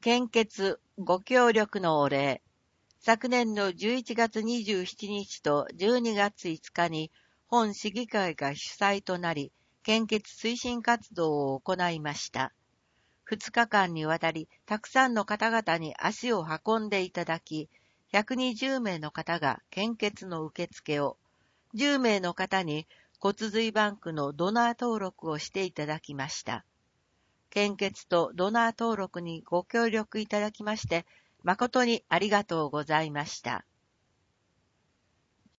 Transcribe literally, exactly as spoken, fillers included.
献血ご協力のお礼。昨年のじゅういちがつにじゅうしちにちとじゅうにがついつかに本市議会が主催となり、献血推進活動を行いました。ふつかかんにわたり、たくさんの方々に足を運んでいただき、ひゃくにじゅうめいの方が献血の受付を、じゅうめいの方に骨髄バンクのドナー登録をしていただきました。献血とドナー登録にご協力いただきまして、誠にありがとうございました。